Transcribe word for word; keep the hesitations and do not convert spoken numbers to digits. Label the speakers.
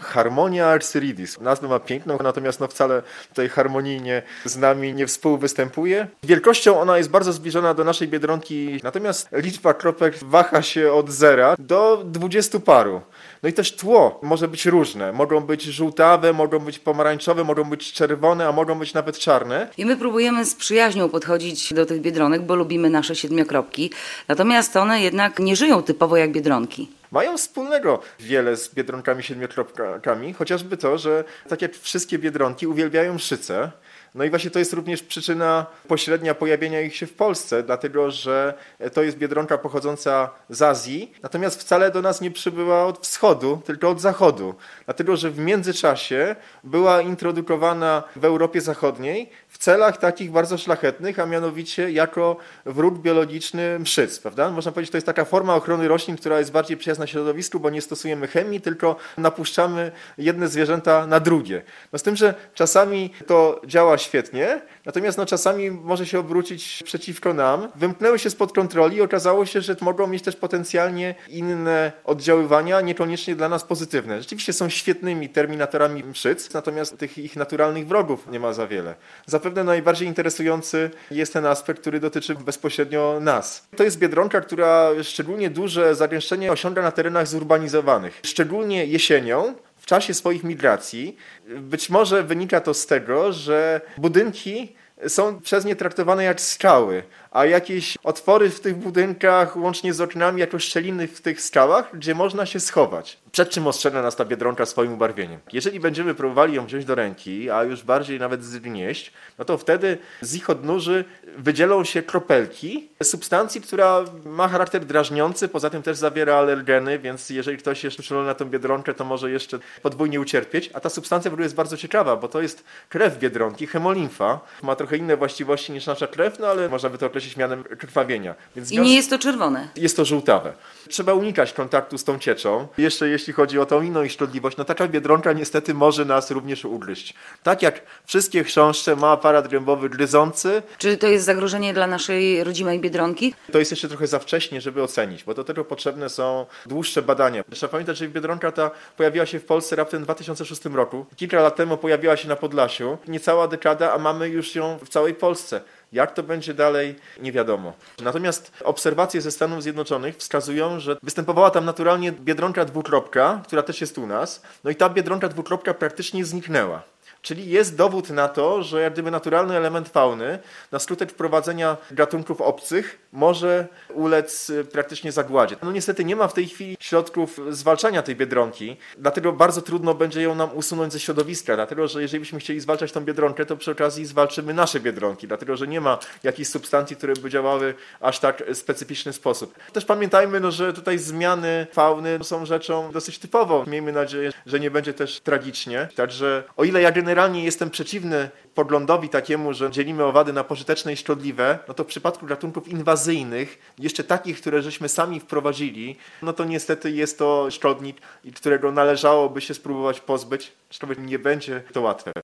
Speaker 1: Harmonia arcyridis. Nazwę ma piękną, natomiast no wcale tutaj harmonijnie z nami nie współwystępuje. Wielkością ona jest bardzo zbliżona do naszej biedronki, natomiast liczba kropek waha się od zera do dwudziestu paru. No i też tło może być różne. Mogą być żółtawe, mogą być pomarańczowe, mogą być czerwone, a mogą być nawet czarne.
Speaker 2: I my próbujemy z przyjaźnią podchodzić do tych biedronek, bo lubimy nasze siedmiokropki. Natomiast one jednak nie żyją typowo jak biedronki.
Speaker 1: Mają wspólnego wiele z biedronkami siedmiokropkami, chociażby to, że tak jak wszystkie biedronki uwielbiają szyce. No i właśnie to jest również przyczyna pośrednia pojawienia ich się w Polsce, dlatego że to jest biedronka pochodząca z Azji, natomiast wcale do nas nie przybyła od wschodu, tylko od zachodu. Dlatego, że w międzyczasie była introdukowana w Europie Zachodniej w celach takich bardzo szlachetnych, a mianowicie jako wróg biologiczny mszyc, prawda? Można powiedzieć, że to jest taka forma ochrony roślin, która jest bardziej przyjazna środowisku, bo nie stosujemy chemii, tylko napuszczamy jedne zwierzęta na drugie. No z tym, że czasami to działa świetnie, natomiast no czasami może się obrócić przeciwko nam. Wymknęły się spod kontroli i okazało się, że mogą mieć też potencjalnie inne oddziaływania, niekoniecznie dla nas pozytywne. Rzeczywiście są świetnymi terminatorami mszyc, natomiast tych ich naturalnych wrogów nie ma za wiele. Zapewne najbardziej interesujący jest ten aspekt, który dotyczy bezpośrednio nas. To jest biedronka, która szczególnie duże zagęszczenie osiąga na terenach zurbanizowanych, szczególnie jesienią, w czasie swoich migracji. Być może wynika to z tego, że budynki są przez nie traktowane jak skały, a jakieś otwory w tych budynkach, łącznie z oknami, jako szczeliny w tych skałach, gdzie można się schować. Przed czym ostrzega nas ta biedronka swoim ubarwieniem. Jeżeli będziemy próbowali ją wziąć do ręki, a już bardziej nawet zgnieść, no to wtedy z ich odnóży wydzielą się kropelki substancji, która ma charakter drażniący, poza tym też zawiera alergeny, więc jeżeli ktoś jest uczulony na tę biedronkę, to może jeszcze podwójnie ucierpieć. A ta substancja w ogóle jest bardzo ciekawa, bo to jest krew biedronki, hemolimfa. Ma trochę inne właściwości niż nasza krew, no ale można by to określić mianem krwawienia. Więc
Speaker 2: I nie jest to czerwone.
Speaker 1: Jest to żółtawe. Trzeba unikać kontaktu z tą cieczą. Jeszcze jeśli chodzi o tą inną ich szkodliwość, no taka biedronka niestety może nas również ugryźć. Tak jak wszystkie chrząszcze ma aparat gębowy gryzący.
Speaker 2: Czy to jest zagrożenie dla naszej rodzimej biedronki?
Speaker 1: To jest jeszcze trochę za wcześnie, żeby ocenić, bo do tego potrzebne są dłuższe badania. Trzeba pamiętać, że biedronka ta pojawiła się w Polsce raptem w dwa tysiące szóstym roku. Kilka lat temu pojawiła się na Podlasiu. Niecała dekada, a mamy już ją w całej Polsce. Jak to będzie dalej, nie wiadomo. Natomiast obserwacje ze Stanów Zjednoczonych wskazują, że występowała tam naturalnie biedronka dwukropka, która też jest u nas. No i ta biedronka dwukropka praktycznie zniknęła. Czyli jest dowód na to, że jak gdyby naturalny element fauny na skutek wprowadzenia gatunków obcych może ulec praktycznie zagładzie. No niestety nie ma w tej chwili środków zwalczania tej biedronki, dlatego bardzo trudno będzie ją nam usunąć ze środowiska, dlatego że jeżeli byśmy chcieli zwalczać tą biedronkę, to przy okazji zwalczymy nasze biedronki, dlatego że nie ma jakichś substancji, które by działały aż tak specyficzny sposób. Też pamiętajmy, no, że tutaj zmiany fauny są rzeczą dosyć typową. Miejmy nadzieję, że nie będzie też tragicznie. Także o ile ja generalnie jestem przeciwny poglądowi takiemu, że dzielimy owady na pożyteczne i szkodliwe, no to w przypadku gatunków inwazyjnych, jeszcze takich, które żeśmy sami wprowadzili, no to niestety jest to szkodnik, którego należałoby się spróbować pozbyć, aczkolwiek nie będzie to łatwe.